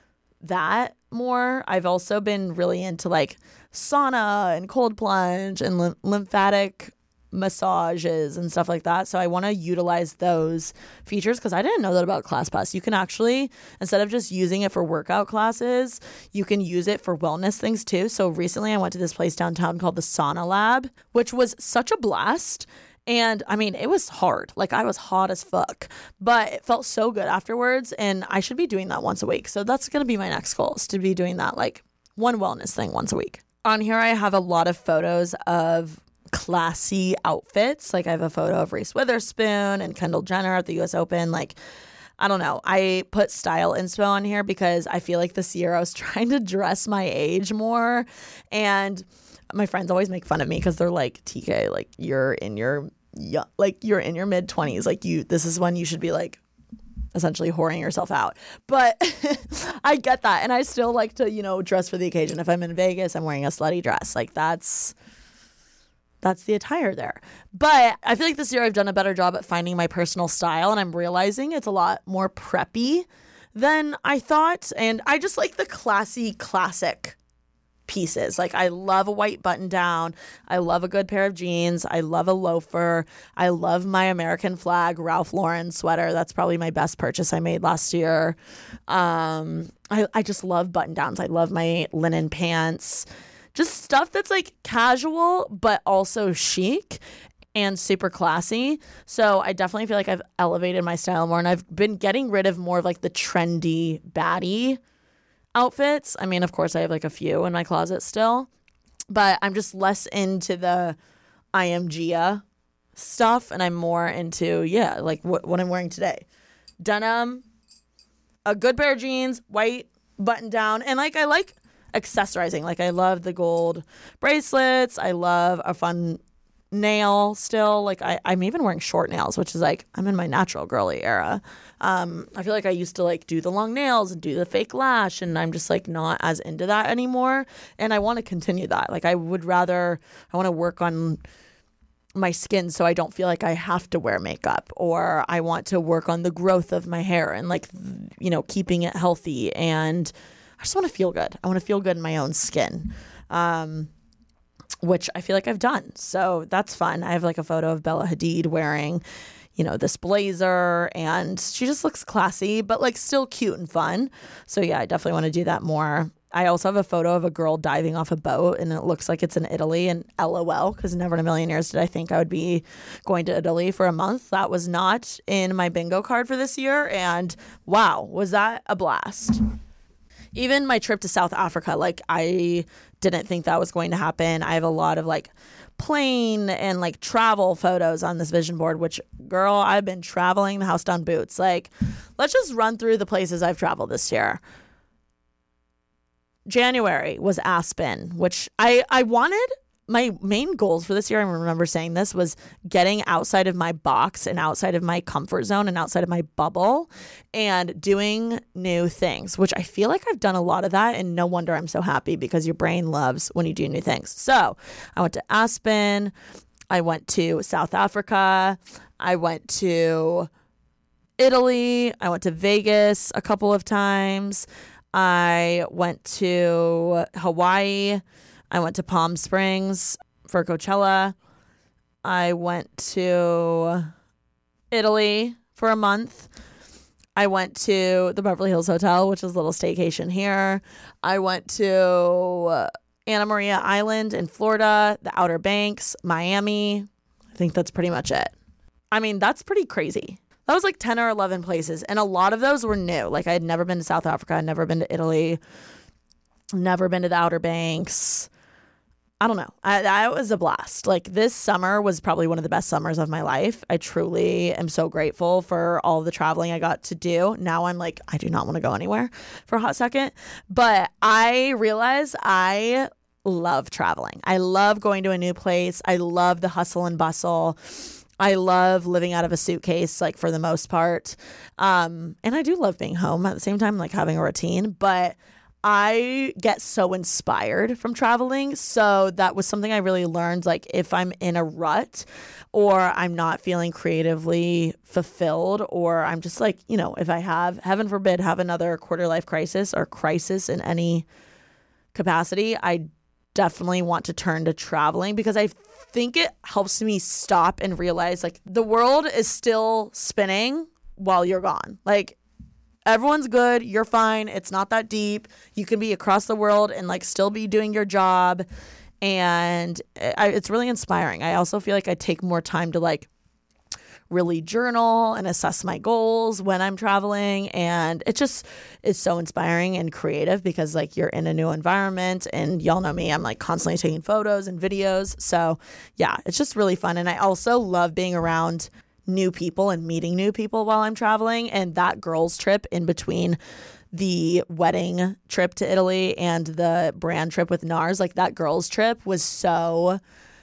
that more. I've also been really into like sauna and cold plunge and ly- lymphatic massages and stuff like that. So I want to utilize those features, because I didn't know that about ClassPass. You can actually, instead of just using it for workout classes, you can use it for wellness things too. So recently I went to this place downtown called the Sauna Lab, which was such a blast. And I mean, it was hard. Like I was hot as fuck, but it felt so good afterwards. And I should be doing that once a week. So that's going to be my next goal, is to be doing that, like one wellness thing once a week. On here, I have a lot of photos of classy outfits. Like I have a photo of Reese Witherspoon and Kendall Jenner at the U S Open. Like, I don't know. I put style inspo on here because I feel like this year I was trying to dress my age more. And my friends always make fun of me because they're like, T K, like you're in your, yeah, like you're in your mid twenties. Like you, this is when you should be like essentially whoring yourself out. But I get that. And I still like to, you know, dress for the occasion. If I'm in Vegas, I'm wearing a slutty dress. Like that's, That's the attire there. But I feel like this year I've done a better job at finding my personal style, and I'm realizing it's a lot more preppy than I thought. And I just like the classy, classic pieces. Like I love a white button down. I love a good pair of jeans. I love a loafer. I love my American flag Ralph Lauren sweater. That's probably my best purchase I made last year. Um, I, I just love button downs. I love my linen pants. Just stuff that's like casual, but also chic and super classy. So I definitely feel like I've elevated my style more, and I've been getting rid of more of like the trendy baddie outfits. I mean, of course, I have like a few in my closet still, but I'm just less into the I am Gia stuff, and I'm more into, yeah, like what, what I'm wearing today. Denim, a good pair of jeans, white button down, and like I like accessorizing. Like I love the gold bracelets. I love a fun nail still. Like I, I'm even wearing short nails, which is like I'm in my natural girly era. Um, I feel like I used to like do the long nails and do the fake lash, and I'm just like not as into that anymore. And I want to continue that. Like I would rather, I want to work on my skin so I don't feel like I have to wear makeup, or I want to work on the growth of my hair and like, you know, keeping it healthy. And I just want to feel good. I want to feel good in my own skin. Um, which I feel like I've done. So that's fun. I have like a photo of Bella Hadid wearing, you know, this blazer, and she just looks classy, but like still cute and fun. So yeah, I definitely want to do that more. I also have a photo of a girl diving off a boat, and it looks like it's in Italy, and LOL, because never in a million years did I think I would be going to Italy for a month. That was not in my bingo card for this year, and wow, was that a blast. Even my trip to South Africa, like I didn't think that was going to happen. I have a lot of like plane and like travel photos on this vision board, which girl, I've been traveling the house down boots. Like, let's just run through the places I've traveled this year. January was Aspen, which I, I wanted. My main goals for this year, I remember saying this, was getting outside of my box and outside of my comfort zone and outside of my bubble and doing new things, which I feel like I've done a lot of that. And no wonder I'm so happy, because your brain loves when you do new things. So I went to Aspen. I went to South Africa. I went to Italy. I went to Vegas a couple of times. I went to Hawaii. I went to Palm Springs for Coachella. I went to Italy for a month. I went to the Beverly Hills Hotel, which is a little staycation here. I went to Anna Maria Island in Florida, the Outer Banks, Miami. I think that's pretty much it. I mean, that's pretty crazy. That was like ten or eleven places, and a lot of those were new. Like I had never been to South Africa, I'd never been to Italy, never been to the Outer Banks. I don't know. I, that was a blast. Like this summer was probably one of the best summers of my life. I truly am so grateful for all the traveling I got to do. Now I'm like, I do not want to go anywhere for a hot second. But I realize I love traveling. I love going to a new place. I love the hustle and bustle. I love living out of a suitcase, like for the most part. Um, and I do love being home at the same time, like having a routine. But I get so inspired from traveling. So that was something I really learned. Like if I'm in a rut or I'm not feeling creatively fulfilled, or I'm just like, you know, if I have, heaven forbid, have another quarter life crisis or crisis in any capacity, I definitely want to turn to traveling, because I think it helps me stop and realize like the world is still spinning while you're gone. Like, everyone's good. You're fine. It's not that deep. You can be across the world and like still be doing your job. And I, it's really inspiring. I also feel like I take more time to like really journal and assess my goals when I'm traveling. And it just is so inspiring and creative, because like you're in a new environment, and y'all know me, I'm like constantly taking photos and videos. So yeah, it's just really fun. And I also love being around new people and meeting new people while I'm traveling. And that girls trip in between the wedding trip to Italy and the brand trip with NARS, like that girls trip was so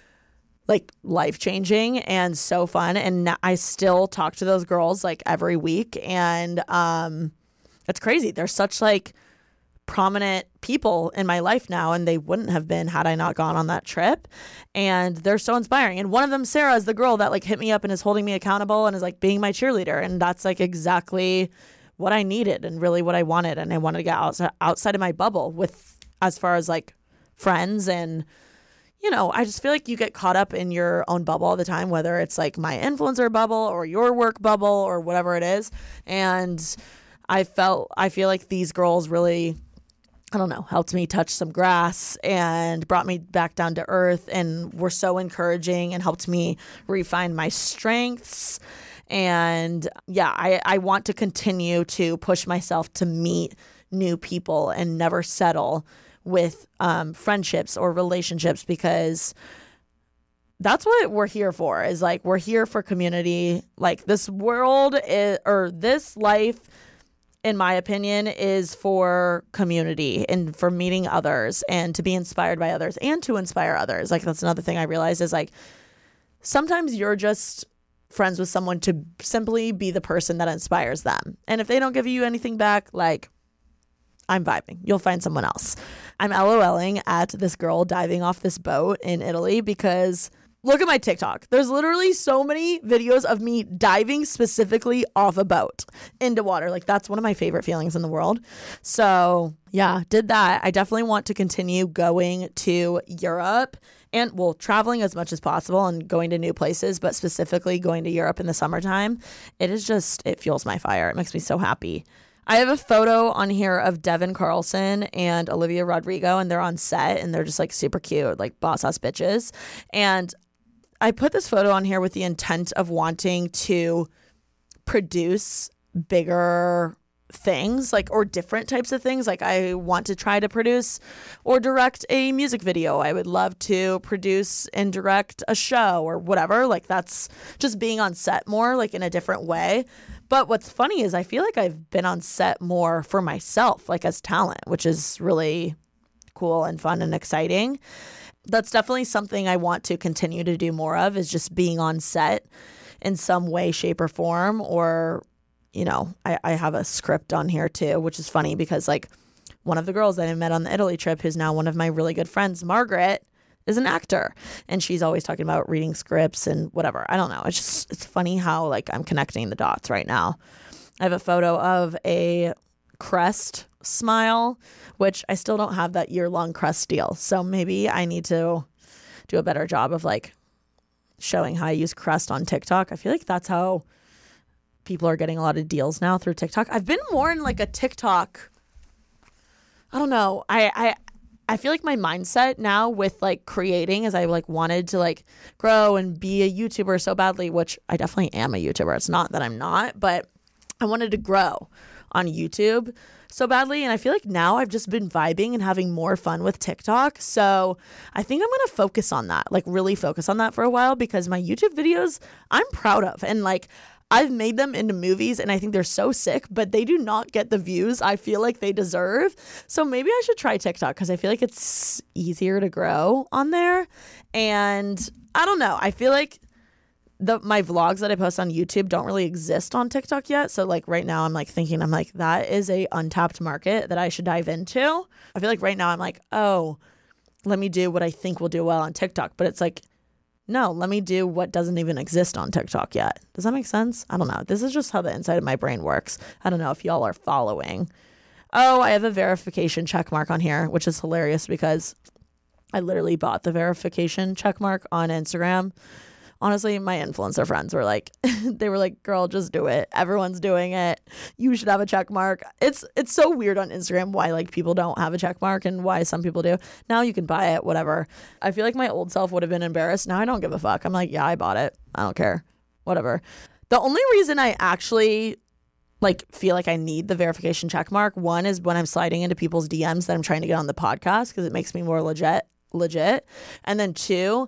like life-changing and so fun. And I still talk to those girls like every week. And um, it's crazy. They're such like prominent people in my life now, and they wouldn't have been had I not gone on that trip. And they're so inspiring. And one of them, Sarah, is the girl that like hit me up and is holding me accountable and is like being my cheerleader. And that's like exactly what I needed and really what I wanted. And I wanted to get outside, outside of my bubble with, as far as like friends. And, you know, I just feel like you get caught up in your own bubble all the time, whether it's like my influencer bubble or your work bubble or whatever it is. And I felt, I feel like these girls really, I don't know, helped me touch some grass and brought me back down to earth, and were so encouraging and helped me refine my strengths. And yeah, I, I want to continue to push myself to meet new people and never settle with um, friendships or relationships, because that's what we're here for, is like, we're here for community. Like, this world is, or this life, in my opinion, is for community and for meeting others and to be inspired by others and to inspire others. Like, that's another thing I realized is like, sometimes you're just friends with someone to simply be the person that inspires them. And if they don't give you anything back, like, I'm vibing. You'll find someone else. I'm LOLing at this girl diving off this boat in Italy because look at my TikTok. There's literally so many videos of me diving specifically off a boat into water. Like, that's one of my favorite feelings in the world. So yeah, did that. I definitely want to continue going to Europe and, well, traveling as much as possible and going to new places, but specifically going to Europe in the summertime. It is just, it fuels my fire. It makes me so happy. I have a photo on here of Devin Carlson and Olivia Rodrigo, and they're on set and they're just like super cute, like boss ass bitches. And I put this photo on here with the intent of wanting to produce bigger things, like, or different types of things. Like, I want to try to produce or direct a music video. I would love to produce and direct a show or whatever. Like, that's just being on set more, like, in a different way. But what's funny is I feel like I've been on set more for myself, like as talent, which is really cool and fun and exciting. That's definitely something I want to continue to do more of, is just being on set in some way, shape, or form. Or, you know, I, I have a script on here too, which is funny because like one of the girls that I met on the Italy trip, who's now one of my really good friends, Margaret, is an actor, and she's always talking about reading scripts and whatever. I don't know. It's just, it's funny how like I'm connecting the dots right now. I have a photo of a Crest smile, which I still don't have that year-long Crest deal. So maybe I need to do a better job of like showing how I use Crest on TikTok. I feel like that's how people are getting a lot of deals now, through TikTok. I've been more in like a TikTok, I don't know. I, I, I feel like my mindset now with like creating is I like wanted to like grow and be a YouTuber so badly, which I definitely am a YouTuber. It's not that I'm not, but I wanted to grow on YouTube so badly. And I feel like now I've just been vibing and having more fun with TikTok. So I think I'm going to focus on that, like really focus on that for a while, because my YouTube videos I'm proud of. And like, I've made them into movies and I think they're so sick, but they do not get the views I feel like they deserve. So maybe I should try TikTok because I feel like it's easier to grow on there. And I don't know. I feel like the my vlogs that I post on YouTube don't really exist on TikTok yet. So like right now I'm like thinking, I'm like, that is a untapped market that I should dive into. I feel like right now I'm like, oh, let me do what I think will do well on TikTok. But it's like, no, let me do what doesn't even exist on TikTok yet. Does that make sense? I don't know. This is just how the inside of my brain works. I don't know if y'all are following. Oh, I have a verification check mark on here, which is hilarious because I literally bought the verification check mark on Instagram. Honestly, my influencer friends were like, they were like, girl, just do it. Everyone's doing it. You should have a check mark. It's it's so weird on Instagram why like people don't have a check mark and why some people do. Now you can buy it, whatever. I feel like my old self would have been embarrassed. Now I don't give a fuck. I'm like, yeah, I bought it. I don't care. Whatever. The only reason I actually like feel like I need the verification check mark, one is when I'm sliding into people's D Ms that I'm trying to get on the podcast because it makes me more legit, legit. And then two,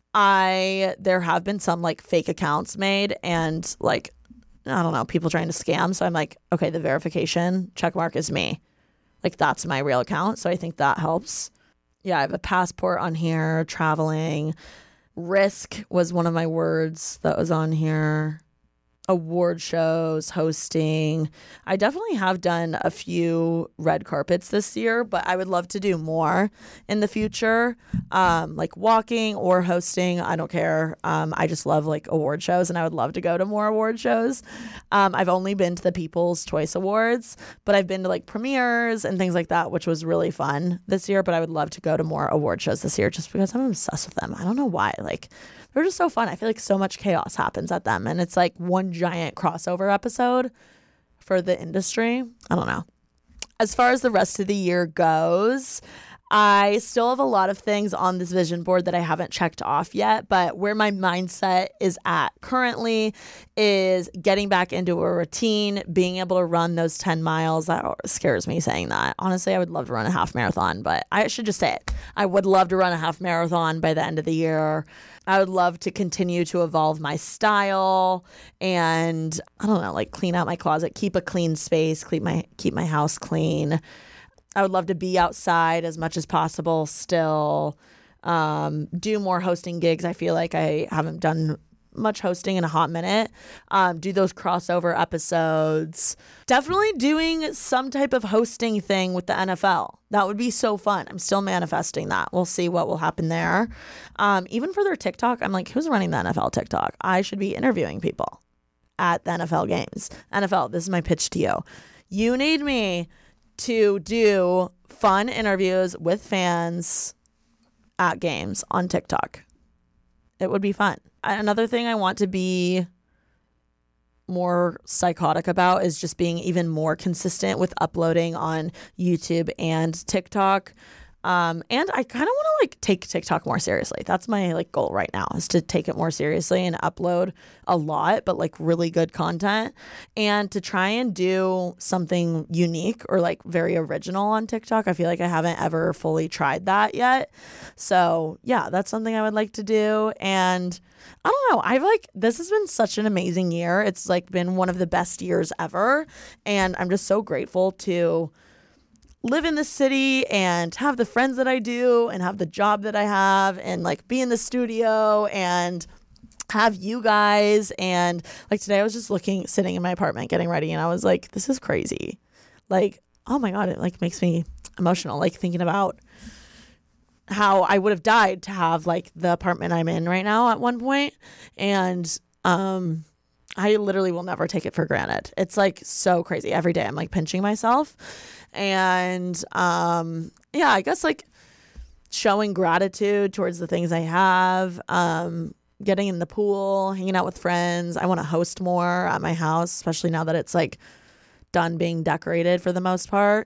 I there have been some like fake accounts made and like I don't know, people trying to scam. So I'm like, okay, the verification check mark is me. Like that's my real account. So I think that helps. Yeah, I have a passport on here, traveling. Risk was one of my words that was on here. Award shows, hosting. I definitely have done a few red carpets this year, but I would love to do more in the future. Um, like walking or hosting, I don't care. Um, I just love like award shows and I would love to go to more award shows. Um, I've only been to the People's Choice Awards, but I've been to like premieres and things like that, which was really fun this year, but I would love to go to more award shows this year just because I'm obsessed with them. I don't know why. Like, they're just so fun. I feel like so much chaos happens at them. And it's like one giant crossover episode for the industry. I don't know. As far as the rest of the year goes, I still have a lot of things on this vision board that I haven't checked off yet, but where my mindset is at currently is getting back into a routine, being able to run those ten miles. That scares me saying that. Honestly, I would love to run a half marathon, but I should just say it. I would love to run a half marathon by the end of the year. I would love to continue to evolve my style and, I don't know, like clean out my closet, keep a clean space, keep my keep my house clean. I would love to be outside as much as possible still. Um, do more hosting gigs. I feel like I haven't done much hosting in a hot minute. Um, do those crossover episodes. Definitely doing some type of hosting thing with the N F L. That would be so fun. I'm still manifesting that. We'll see what will happen there. Um, even for their TikTok, I'm like, who's running the N F L TikTok? I should be interviewing people at the N F L games. N F L, this is my pitch to you. You need me to do fun interviews with fans at games on TikTok. It would be fun. Another thing I want to be more psychotic about is just being even more consistent with uploading on YouTube and TikTok. Um, and I kind of want to like take TikTok more seriously. That's my like goal right now, is to take it more seriously and upload a lot, but like really good content, and to try and do something unique or like very original on TikTok. I feel like I haven't ever fully tried that yet. So yeah, that's something I would like to do. And I don't know, I've like, this has been such an amazing year. It's like been one of the best years ever. And I'm just so grateful to live in the city and have the friends that I do and have the job that I have and like be in the studio and have you guys. And like today I was just looking, sitting in my apartment getting ready, and I was like, this is crazy. Like, oh my God, it like makes me emotional, like thinking about how I would have died to have like the apartment I'm in right now at one point. And um I literally will never take it for granted. It's like so crazy. Every day I'm like pinching myself. And um, yeah, I guess like showing gratitude towards the things I have, um, getting in the pool, hanging out with friends. I want to host more at my house, especially now that it's like done being decorated for the most part.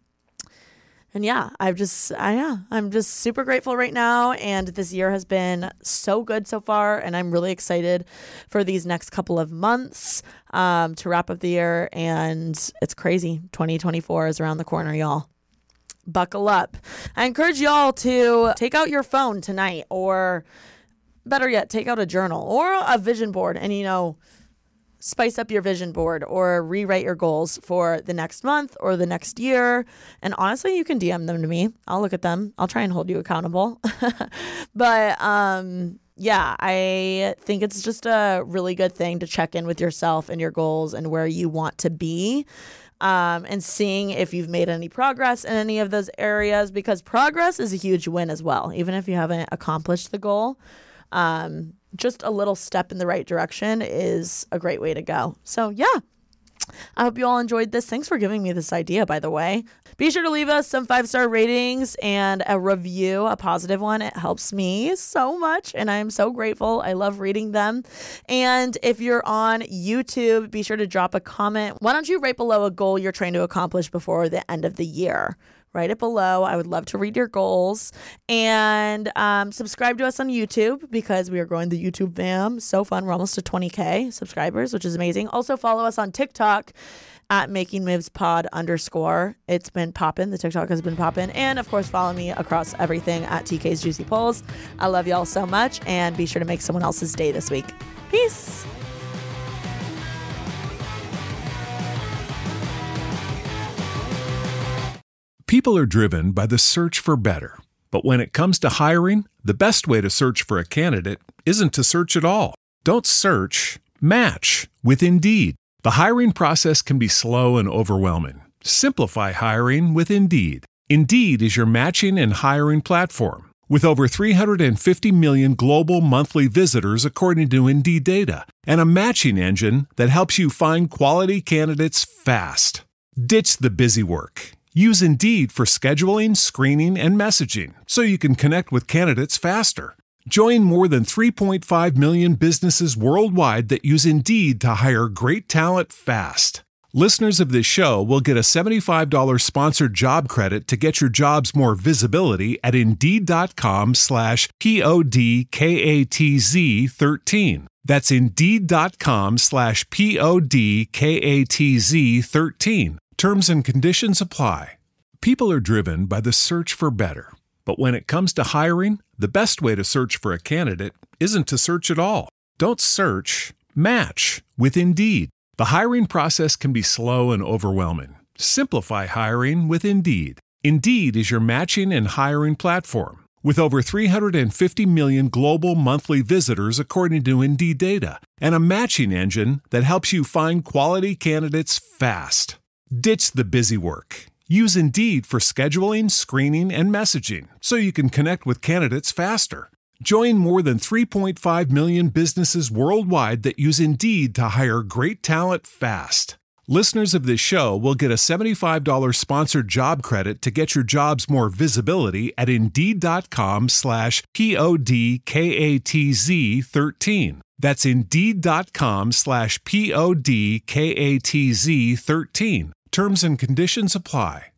And yeah, I've just, I, yeah, I'm just super grateful right now. And this year has been so good so far. And I'm really excited for these next couple of months um, to wrap up the year. And it's crazy. twenty twenty-four is around the corner, y'all. Buckle up. I encourage y'all to take out your phone tonight, or better yet, take out a journal or a vision board and, you know, spice up your vision board or rewrite your goals for the next month or the next year. And honestly, you can D M them to me. I'll look at them. I'll try and hold you accountable. But um, yeah, I think it's just a really good thing to check in with yourself and your goals and where you want to be. Um, and seeing if you've made any progress in any of those areas, because progress is a huge win as well. Even if you haven't accomplished the goal, um, just a little step in the right direction is a great way to go. So yeah, I hope you all enjoyed this. Thanks for giving me this idea, by the way. Be sure to leave us some five-star ratings and a review, a positive one. It helps me so much, and I'm so grateful. I love reading them. And if you're on YouTube, be sure to drop a comment. Why don't you write below a goal you're trying to accomplish before the end of the year? Write it below. I would love to read your goals. And um, subscribe to us on YouTube, because we are growing the YouTube fam. So fun. We're almost to twenty K subscribers, which is amazing. Also follow us on TikTok at Making Moves Pod underscore. It's been popping. The TikTok has been popping. And of course, follow me across everything at T K's Juicy Polls. I love y'all so much, and be sure to make someone else's day this week. Peace. People are driven by the search for better. But when it comes to hiring, the best way to search for a candidate isn't to search at all. Don't search, match with Indeed. The hiring process can be slow and overwhelming. Simplify hiring with Indeed. Indeed is your matching and hiring platform. With over three hundred fifty million global monthly visitors according to Indeed data, and a matching engine that helps you find quality candidates fast. Ditch the busy work. Use Indeed for scheduling, screening, and messaging so you can connect with candidates faster. Join more than three point five million businesses worldwide that use Indeed to hire great talent fast. Listeners of this show will get a seventy-five dollars sponsored job credit to get your jobs more visibility at Indeed.com slash P-O-D-K-A-T-Z 13. That's Indeed.com slash P-O-D-K-A-T-Z 13. Terms and conditions apply. People are driven by the search for better. But when it comes to hiring, the best way to search for a candidate isn't to search at all. Don't search, match with Indeed. The hiring process can be slow and overwhelming. Simplify hiring with Indeed. Indeed is your matching and hiring platform. With over three hundred fifty million global monthly visitors according to Indeed data, and a matching engine that helps you find quality candidates fast. Ditch the busy work. Use Indeed for scheduling, screening, and messaging so you can connect with candidates faster. Join more than three point five million businesses worldwide that use Indeed to hire great talent fast. Listeners of this show will get a seventy-five dollars sponsored job credit to get your jobs more visibility at Indeed.com slash P-O-D-K-A-T-Z 13. That's Indeed.com slash P-O-D-K-A-T-Z 13. Terms and conditions apply.